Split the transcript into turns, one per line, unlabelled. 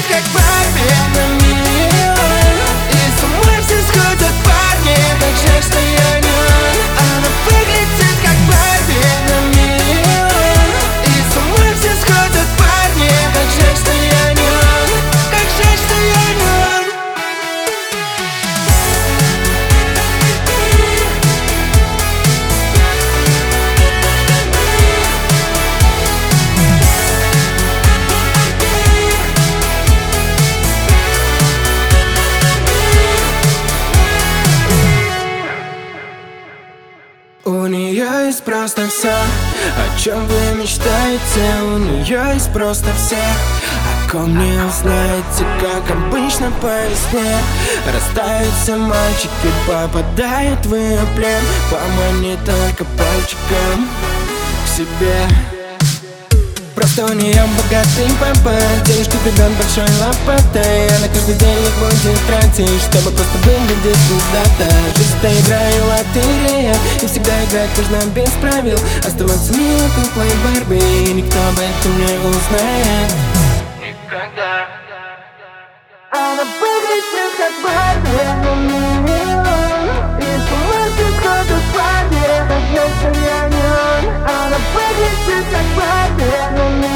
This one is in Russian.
как Барби на миллион. И с ума все сходят парни, так жаль, что я не он. Она выглядит как Барби на миллион. И с ума все сходят парни, так жаль, что я не он. Как жаль, что я не он. У нее есть просто все, о чем вы мечтаете. У нее есть просто все, о ком не узнаете. Как обычно по весне растают все мальчики, попадают в ее плен. Помани только пальчиком к себе. Просто у нее богатый папа, денежки бегут большой лопатой. Она каждый день их будет тратить, чтобы просто выглядеть куда-то. Жизнь-то игра и лотерея, и всегда играть нужно без правил. Оставаться милой, куклой Барби, и никто об этом не узнает никогда. Она выглядит как Барби на миллион. И с ума все сходят парни, так жаль, что я не он. Она выглядит как Барби на миллион.